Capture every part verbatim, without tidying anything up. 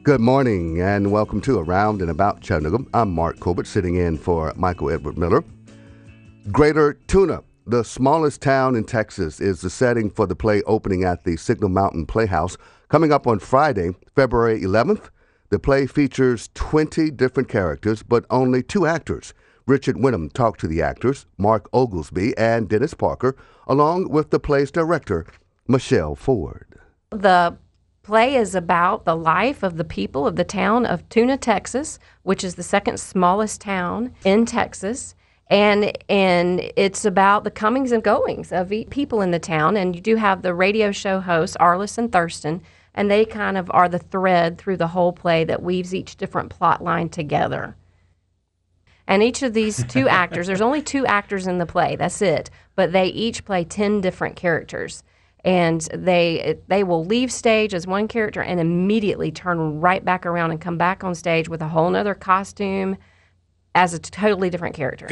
Good morning and welcome to Around and About Chattanooga. I'm Mark Colbert, sitting in for Michael Edward Miller. Greater Tuna, the smallest town in Texas, is the setting for the play opening at the Signal Mountain Playhouse. Coming up on Friday, February eleventh, the play features twenty different characters, but only two actors. Richard Wenham talked to the actors, Mark Oglesby and Dennis Parker, along with the play's director, Michelle Ford. The play is about the life of the people of the town of Tuna, Texas, which is the second smallest town in Texas. And and it's about the comings and goings of people in the town. And you do have the radio show hosts, Arliss and Thurston, and they kind of are the thread through the whole play that weaves each different plot line together. And each of these two actors, there's only two actors in the play, that's it, but they each play ten different characters. And they they will leave stage as one character and immediately turn right back around and come back on stage with a whole nother costume as a totally different character.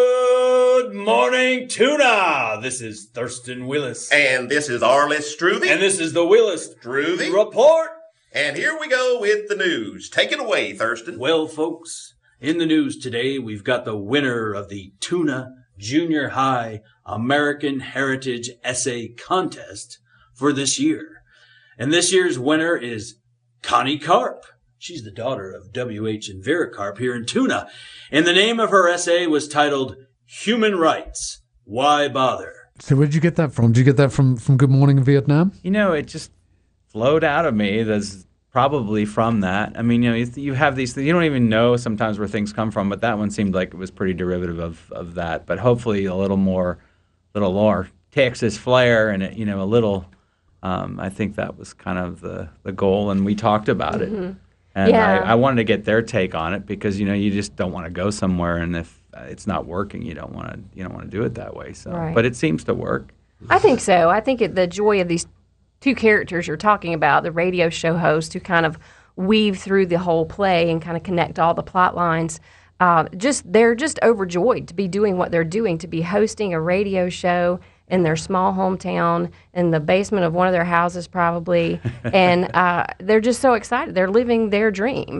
Good morning, Tuna! This is Thurston Willis. And this is Arliss Struthie. And this is the Willis Struthie Report. And here we go with the news. Take it away, Thurston. Well, folks, in the news today, we've got the winner of the Tuna Junior High American Heritage Essay Contest for this year. And this year's winner is Connie Karp. She's the daughter of W H and Vera Karp here in Tuna. And the name of her essay was titled Human Rights, Why Bother? So where did you get that from? Did you get that from, from Good Morning Vietnam? You know, it just flowed out of me. That's probably from that. I mean, you know, you, you have these things, you don't even know sometimes where things come from, but that one seemed like it was pretty derivative of, of that. But hopefully a little more, little more Texas flair and, you know, a little, um, I think that was kind of the, the goal, and we talked about Mm-hmm. it. And yeah. I, I wanted to get their take on it because, you know, you just don't want to go somewhere, and if it's not working, you don't want to, you don't want to do it that way. So, right. But it seems to work. I think so. I think it, the joy of these two characters you're talking about, the radio show host who kind of weave through the whole play and kind of connect all the plot lines, uh, just they're just overjoyed to be doing what they're doing, to be hosting a radio show in their small hometown, in the basement of one of their houses probably, and uh, they're just so excited. They're living their dream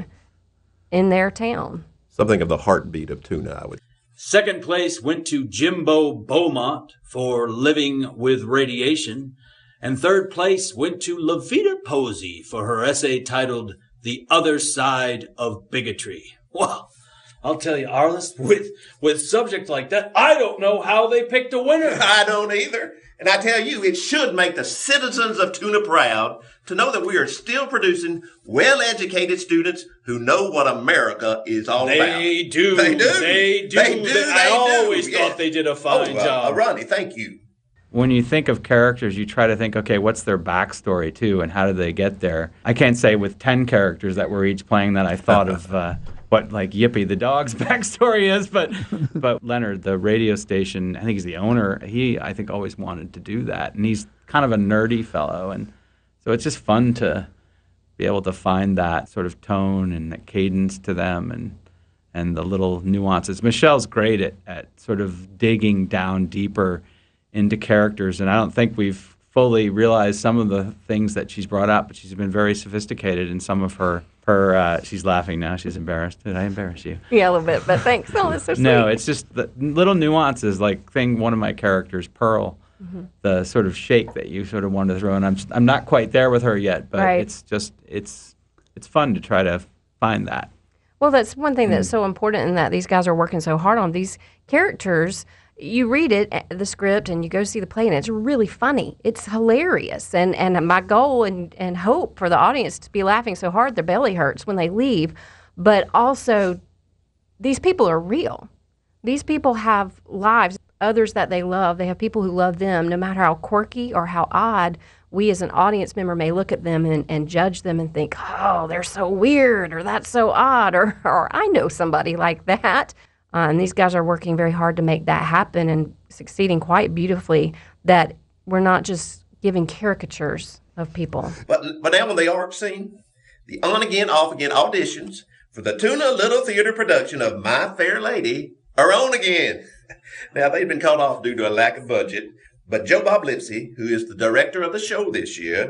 in their town. Something of the heartbeat of Tuna, I would. Second place went to Jimbo Beaumont for Living with Radiation. And third place went to Levita Posey for her essay titled The Other Side of Bigotry. Well, I'll tell you, Arliss, with with subjects like that, I don't know how they picked a winner. I don't either. And I tell you, it should make the citizens of Tuna proud to know that we are still producing well-educated students who know what America is all they about. Do. They do. They do. They do. They, I they always do. thought Yeah. they did a fine oh, uh, job. Uh, Ronnie, thank you. When you think of characters, you try to think, okay, what's their backstory too, and how did they get there? I can't say with ten characters that were each playing that I thought of uh, what, like, Yippee the dog's backstory is, but but Leonard, the radio station, I think he's the owner, he, I think, always wanted to do that, and he's kind of a nerdy fellow, and so it's just fun to be able to find that sort of tone and that cadence to them, and and the little nuances. Michelle's great at, at sort of digging down deeper into characters, and I don't think we've fully realized some of the things that she's brought up, but she's been very sophisticated in some of her, her uh, she's laughing now, she's embarrassed. Did I embarrass you? Yeah, a little bit, but thanks. Oh, that's so sweet. No, it's just the little nuances, like thing, one of my characters, Pearl, mm-hmm. the sort of shake that you sort of wanted to throw, and I'm, I'm not quite there with her yet, but right. it's just, it's, it's fun to try to find that. Well, that's one thing that's so important in that these guys are working so hard on. These characters, you read it, the script, and you go see the play, and it's really funny. It's hilarious. And, and my goal and, and hope for the audience to be laughing so hard their belly hurts when they leave. But also, these people are real. These people have lives, others that they love. They have people who love them, no matter how quirky or how odd we as an audience member may look at them and, and judge them and think, oh, they're so weird, or that's so odd, or, or I know somebody like that. Uh, and these guys are working very hard to make that happen and succeeding quite beautifully, that we're not just giving caricatures of people. But, but now when the art scene, the on-again, off-again auditions for the Tuna Little Theater production of My Fair Lady are on again. Now, they've been called off due to a lack of budget, but Joe Bob Lipsy, who is the director of the show this year,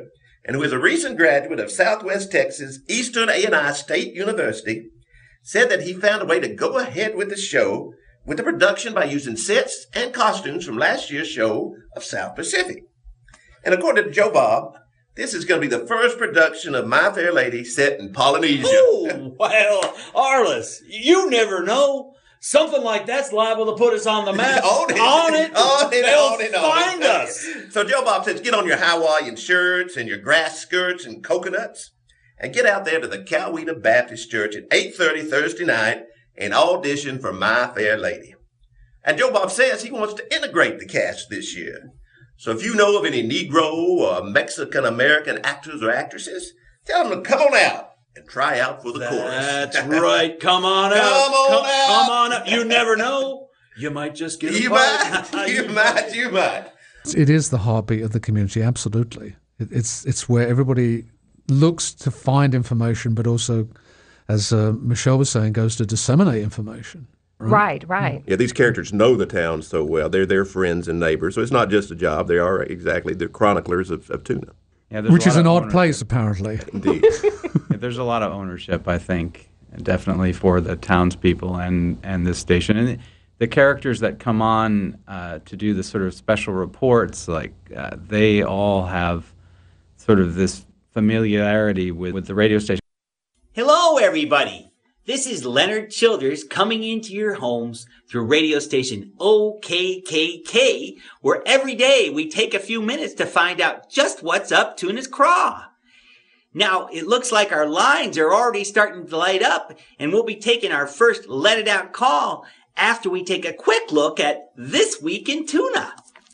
and who is a recent graduate of Southwest Texas Eastern A and I State University, said that he found a way to go ahead with the show with the production by using sets and costumes from last year's show of South Pacific. And according to Joe Bob, this is going to be the first production of My Fair Lady set in Polynesia. Oh, well, Arliss, you never know. Something like that's liable to put us on the map. on it. On it. On it. They'll On it. On find it. us. So Joe Bob says, get on your Hawaiian shirts and your grass skirts and coconuts and get out there to the Coweta Baptist Church at eight thirty Thursday night and audition for My Fair Lady. And Joe Bob says he wants to integrate the cast this year. So if you know of any Negro or Mexican-American actors or actresses, tell them to come on out and try out for the That's chorus. right. Come on out. Come on come, out. Come on out. You never know. You might just get a You part. might, you might, you might. It is the heartbeat of the community, absolutely. It, it's it's where everybody looks to find information, but also, as uh, Michelle was saying, goes to disseminate information. Right, right. Yeah, these characters know the town so well. They're their friends and neighbors, so it's not just a job. They are exactly the chroniclers of, of Tuna. Yeah, there's Which a is lot an of odd ownership. place, apparently. Indeed. Yeah, there's a lot of ownership, I think, definitely for the townspeople and, and this station. And the characters that come on uh, to do the sort of special reports, like uh, they all have sort of this familiarity with, with the radio station. Hello, everybody. This is Leonard Childers coming into your homes through radio station O K K K, where every day we take a few minutes to find out just what's up Tuna's Craw. Now, it looks like our lines are already starting to light up, and we'll be taking our first Let It Out call after we take a quick look at This Week in Tuna.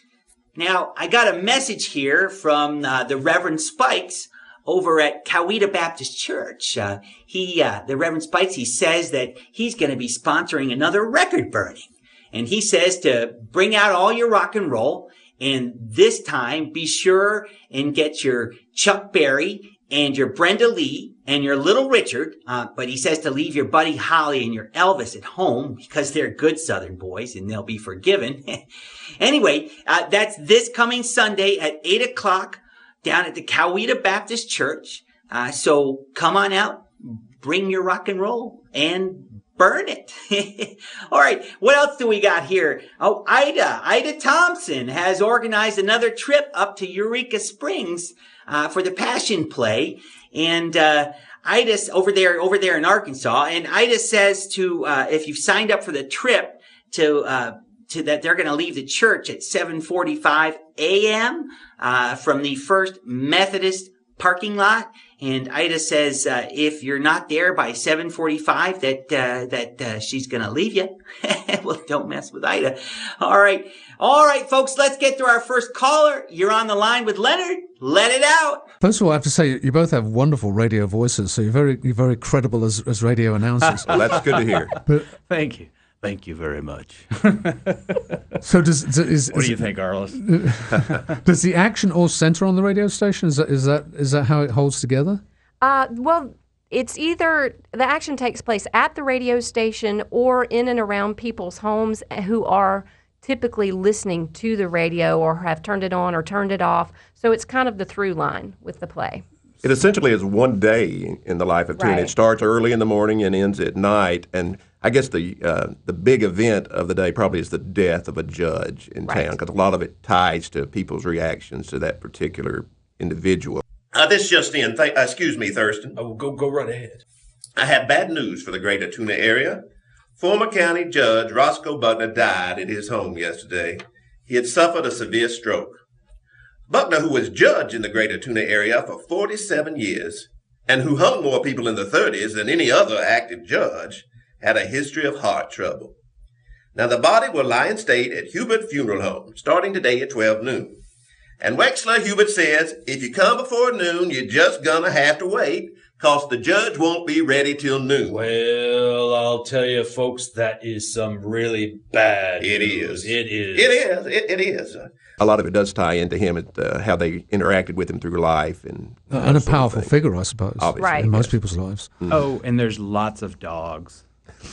Now, I got a message here from uh, the Reverend Spikes over at Coweta Baptist Church. Uh, he, uh, the Reverend Spikes, he says that he's going to be sponsoring another record burning. And he says to bring out all your rock and roll. And this time, be sure and get your Chuck Berry and your Brenda Lee and your Little Richard. Uh, but he says to leave your Buddy Holly and your Elvis at home because they're good Southern boys and they'll be forgiven. Anyway, uh, that's this coming Sunday at eight o'clock. Down at the Coweta Baptist Church. Uh, so come on out, bring your rock and roll, and burn it. All right, what else do we got here? Oh, Ida, Ida Thompson has organized another trip up to Eureka Springs uh, for the Passion Play. And uh, Ida's over there, over there in Arkansas. And Ida says to, uh, if you've signed up for the trip, to uh, to that they're going to leave the church at seven forty-five a.m. Uh, from the First Methodist parking lot. And Ida says, uh, if you're not there by seven forty-five, that, uh, that, uh, she's gonna leave you. Well, don't mess with Ida. All right. All right, folks, let's get to our first caller. You're on the line with Leonard. Let it out. First of all, I have to say, you both have wonderful radio voices, so you're very, you're very credible as, as radio announcers. Well, that's good to hear. But, Thank you. Thank you very much. so does, does is, What is, do you think, Arliss? does the action all center on the radio station? Is that is that is that how it holds together? Uh, well, it's either the action takes place at the radio station or in and around people's homes who are typically listening to the radio or have turned it on or turned it off. So it's kind of the through line with the play. It essentially is one day in the life of Tuna. Right. It starts early in the morning and ends at night. And I guess the uh, the big event of the day probably is the death of a judge in Right. town, because a lot of it ties to people's reactions to that particular individual. Uh, this just in. Th- uh, excuse me, Thurston. Oh, go go right ahead. I have bad news for the greater Tuna area. Former county judge Roscoe Buckner died at his home yesterday. He had suffered a severe stroke. Buckner, who was judge in the greater Tuna area for forty-seven years, and who hung more people in the thirties than any other active judge, had a history of heart trouble. Now, the body will lie in state at Hubert Funeral Home, starting today at twelve noon. And Wexler Hubert says, if you come before noon, you're just gonna have to wait, cause the judge won't be ready till noon. Well, I'll tell you, folks, that is some really bad It news. is. It is. It is. It, it is. A lot of it does tie into him, and uh, how they interacted with him through life. And, Uh, that and a sort of powerful thing. figure, I suppose, Obviously, Right. in most yes. people's lives. Oh, and there's lots of dogs.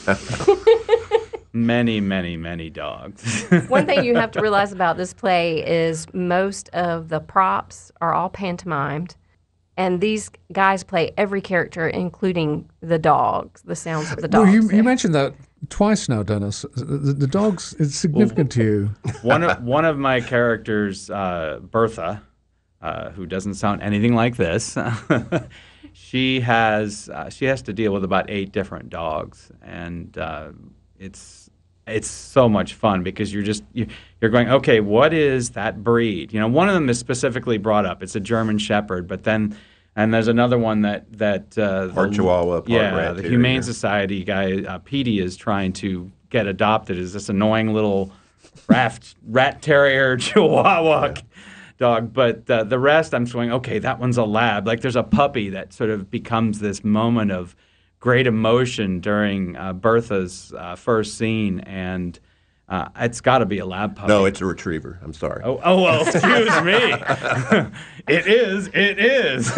Many, many, many dogs. One thing you have to realize about this play is most of the props are all pantomimed. and these guys play every character, including the dogs, the sounds of the dogs. Well, you, you mentioned that twice now, Dennis. The, the dogs, it's significant well, to you. One of, one of my characters, uh, Bertha, uh, who doesn't sound anything like this, she has uh, she has to deal with about eight different dogs, and uh, it's it's so much fun because you're just you, you're going, okay, what is that breed? You know, one of them is specifically brought up. It's a German Shepherd, but then and there's another one that that uh, part the, Chihuahua, part yeah, Rat the Terrier. Humane Society guy uh, Petey is trying to get adopted. Is this annoying little rat rat terrier Chihuahua? Yeah. Dog, but uh, the rest I'm going, okay, that one's a lab. Like there's a puppy that sort of becomes this moment of great emotion during uh, Bertha's uh, first scene, and uh, it's got to be a lab puppy. No, it's a retriever. I'm sorry. Oh, oh well, excuse me. It is, it is.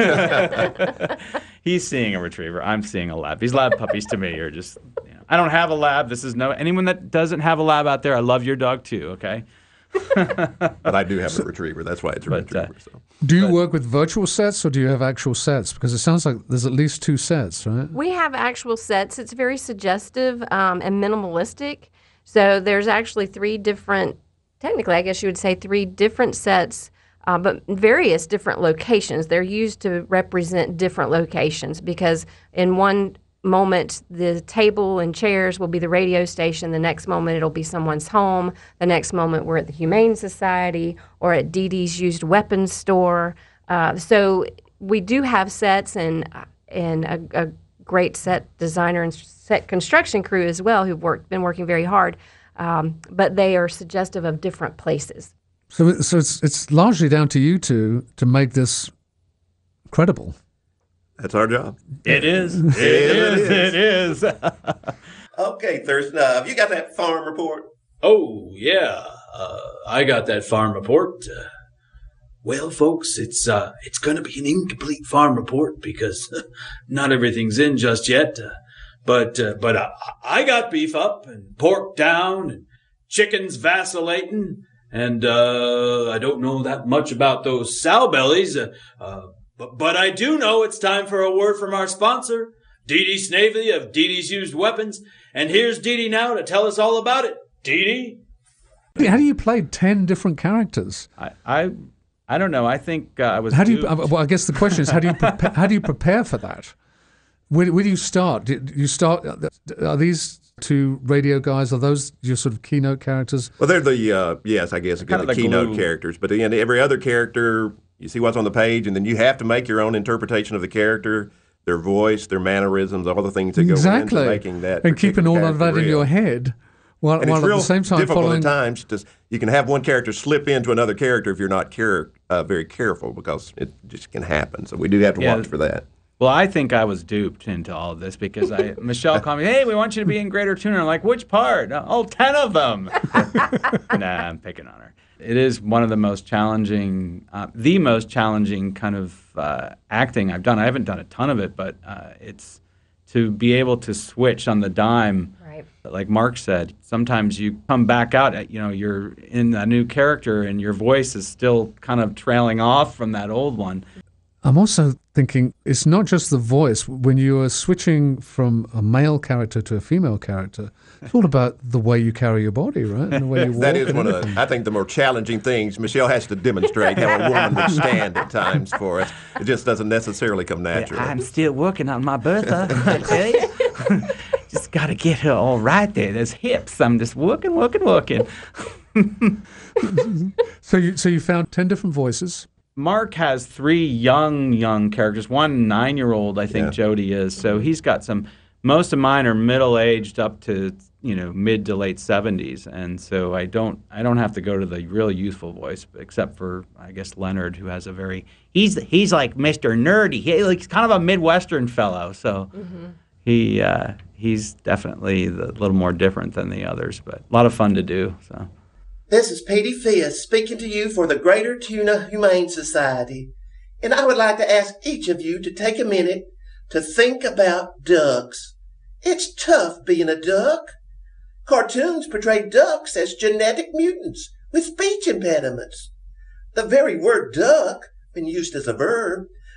He's seeing a retriever. I'm seeing a lab. These lab puppies to me are just, you know, I don't have a lab. This is no, anyone that doesn't have a lab out there, I love your dog too, okay? But I do have a retriever. That's why it's a but, retriever. Uh, so. Do you but, work with virtual sets or do you have actual sets? Because it sounds like there's at least two sets, right? We have actual sets. It's very suggestive um, and minimalistic. So there's actually three different, technically I guess you would say three different sets, uh, but various different locations. They're used to represent different locations because in one moment the table and chairs will be the radio station, the next moment it'll be someone's home, the next moment we're at the Humane Society or at Dee Dee's used weapons store. Uh, so we do have sets and and a, a great set designer and set construction crew as well who've worked been working very hard, um, but they are suggestive of different places. So so it's it's largely down to you two to make this credible. That's our job. It is. It, it is. It is. Okay, Thurston, uh, have you got that farm report? Oh, yeah. Uh, I got that farm report. Uh, well, folks, it's uh, it's going to be an incomplete farm report because not everything's in just yet. Uh, but uh, but I, I got beef up and pork down and chickens vacillating. And uh, I don't know that much about those sow bellies. Uh, uh, But, but I do know it's time for a word from our sponsor, Dee Dee Snavely of Dee Dee's Used Weapons. And here's Dee Dee now to tell us all about it. Dee Dee? How do you play ten different characters? I, I, I don't know. I think uh, I was. How do you? duped. Well, I guess the question is, how do you prepare, how do you prepare for that? Where, where do you start? Do you start? Are these two radio guys? Are those your sort of keynote characters? Well, they're the uh, yes, I guess again Kind of the the keynote glue. characters. But again, every other character, you see what's on the page, and then you have to make your own interpretation of the character, their voice, their mannerisms, all the things that go Exactly. into making that. And keeping all of that real. in your head, while, And while it's at real the same time difficult following. at times. Just you can have one character slip into another character if you're not care, uh, very careful, because it just can happen. So we do have to Yeah. watch for that. Well, I think I was duped into all of this because I Michelle called me, hey, we want you to be in Greater Tuna. I'm like, which part? Oh, ten of them. Nah, I'm picking on her. It is one of the most challenging, uh, the most challenging kind of uh, acting I've done. I haven't done a ton of it, but uh, it's to be able to switch on the dime. Right. Like Mark said, sometimes you come back out, at, you know, you're in a new character and your voice is still kind of trailing off from that old one. I'm also thinking it's not just the voice. When you are switching from a male character to a female character, it's all about the way you carry your body, right? And the way you walk. That is and one of everything. the, I think, the more challenging things. Michelle has to demonstrate how a woman would stand at times for us. It just doesn't necessarily come naturally. I'm still working on my Bertha, I tell you. Just got to get her all right there. Those hips, I'm just working, working, working. So you so you found ten different voices. Mark has three young, young characters. One nine-year-old, I think Yeah. Jody is. So he's got some. Most of mine are middle-aged up to you know mid to late seventies, and so I don't I don't have to go to the real youthful voice, except for I guess Leonard, who has a very he's he's like Mister Nerdy. He, like, he's kind of a Midwestern fellow, so Mm-hmm. he uh, he's definitely a little more different than the others, but a lot of fun to do. So. This is Petey Fisk speaking to you for the Greater Tuna Humane Society, and I would like to ask each of you to take a minute to think about ducks. It's tough being a duck. Cartoons portray ducks as genetic mutants with speech impediments. The very word duck, when used as a verb,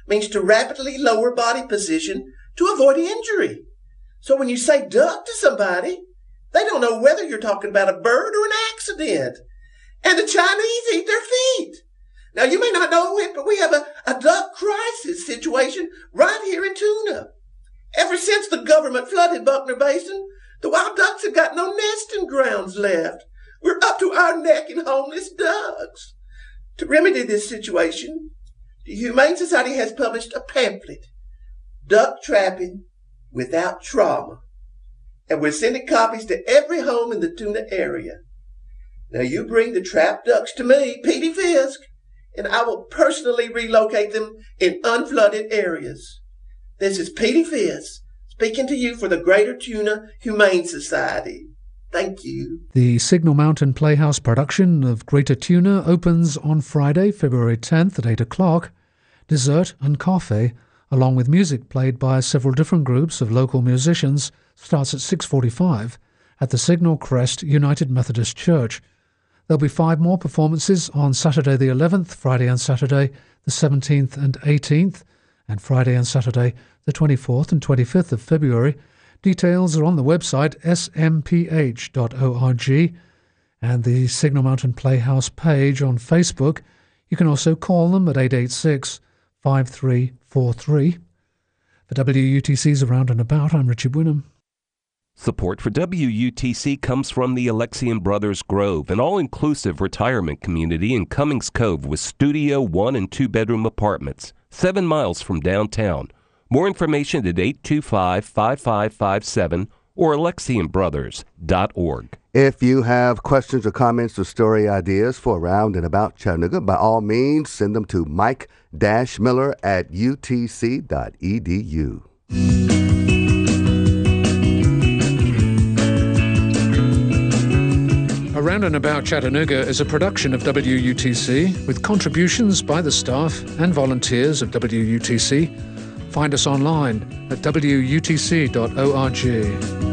means to rapidly lower body position to avoid injury. So when you say duck to somebody, they don't know whether you're talking about a bird or an accident. And the Chinese eat their feet. Now, you may not know it, but we have a, a duck crisis situation right here in Tuna. Ever since the government flooded Buckner Basin, the wild ducks have got no nesting grounds left. We're up to our neck in homeless ducks. To remedy this situation, the Humane Society has published a pamphlet, Duck Trapping Without Trauma. And we're sending copies to every home in the Tuna area. Now you bring the trapped ducks to me, Petey Fisk, and I will personally relocate them in unflooded areas. This is Petey Fisk speaking to you for the Greater Tuna Humane Society. Thank you. The Signal Mountain Playhouse production of Greater Tuna opens on Friday, February tenth at eight o'clock. Dessert and coffee, along with music played by several different groups of local musicians, starts at six forty-five at the Signal Crest United Methodist Church. There'll be five more performances on Saturday the eleventh, Friday and Saturday the seventeenth and eighteenth, and Friday and Saturday the twenty-fourth and twenty-fifth of February. Details are on the website s m p h dot org and the Signal Mountain Playhouse page on Facebook. You can also call them at eight eight six, five three four three. For W U T C's Around and About, I'm Richard Winham. Support for W U T C comes from the Alexian Brothers Grove, an all-inclusive retirement community in Cummings Cove with studio one and two-bedroom apartments, seven miles from downtown. More information at eight two five, five five five seven or alexian brothers dot org. If you have questions or comments or story ideas for Around and About Chattanooga, by all means, send them to Mike Miller at u t c dot e d u. Around and About Chattanooga is a production of W U T C with contributions by the staff and volunteers of W U T C. Find us online at w u t c dot org.